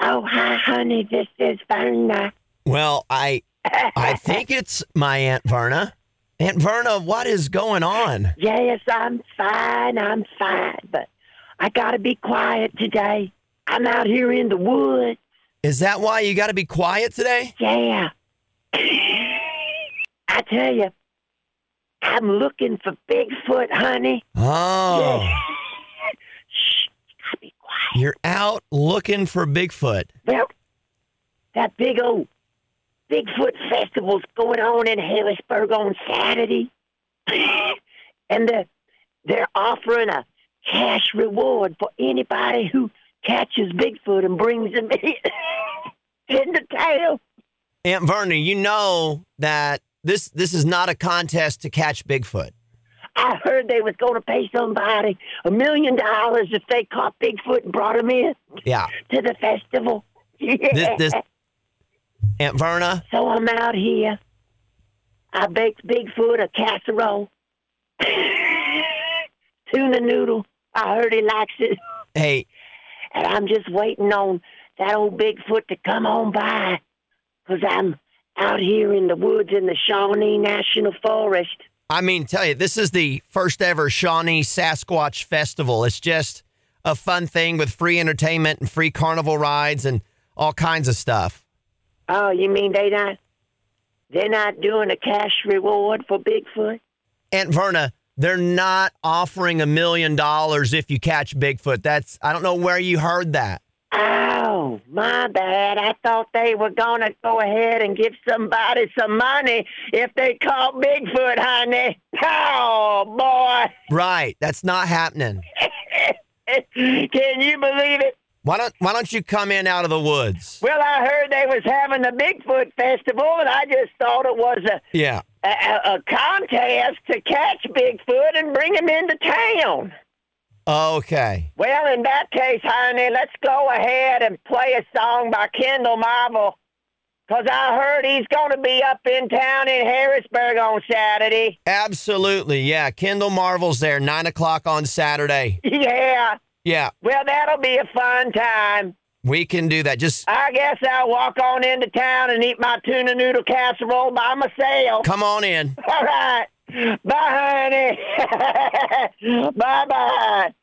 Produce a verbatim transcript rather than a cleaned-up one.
Oh, hi, honey. This is Verna. Well, I I think it's my Aunt Verna. Aunt Verna, what is going on? Yes, I'm fine. I'm fine. But I got to be quiet today. I'm out here in the woods. Is that why you got to be quiet today? Yeah. I tell you, I'm looking for Bigfoot, honey. Oh. Yeah. Shh, gotta be quiet. You're out looking for Bigfoot. Well, that big old Bigfoot festival's going on in Harrisburg on Saturday. And they're, they're offering a cash reward for anybody who catches Bigfoot and brings him in, into town. Aunt Verna, you know that this this is not a contest to catch Bigfoot. I heard they was going to pay somebody a million dollars if they caught Bigfoot and brought him in Yeah. to the festival. Yeah. This, this Aunt Verna, So I'm out here. I baked Bigfoot a casserole. Tuna noodle. I heard he likes it. hey, And I'm just waiting on that old Bigfoot to come on by. Because I'm out here in the woods in the Shawnee National Forest. I mean, tell you, this is the first ever Shawnee Sasquatch Festival. It's just a fun thing with free entertainment and free carnival rides and all kinds of stuff. Oh, you mean they not, they're not doing a cash reward for Bigfoot? Aunt Verna, they're not offering a million dollars if you catch Bigfoot. That's, I don't know where you heard that. Oh, my bad. I thought they were going to go ahead and give somebody some money if they caught Bigfoot, honey. Oh, boy. Right. That's not happening. Can you believe it? Why don't Why don't you come in out of the woods? Well, I heard they was having a Bigfoot festival, and I just thought it was a, Yeah. a, a contest to catch Bigfoot and bring him into town. Okay. Well, in that case, honey, let's go ahead and play a song by Kendall Marvel. Because I heard he's going to be up in town in Harrisburg on Saturday. Absolutely. Yeah. Kendall Marvel's there, nine o'clock on Saturday. Yeah. Yeah. Well, that'll be a fun time. We can do that. Just I guess I'll walk on into town and eat my tuna noodle casserole by myself. come on in. All right. Bye, honey. Bye-bye.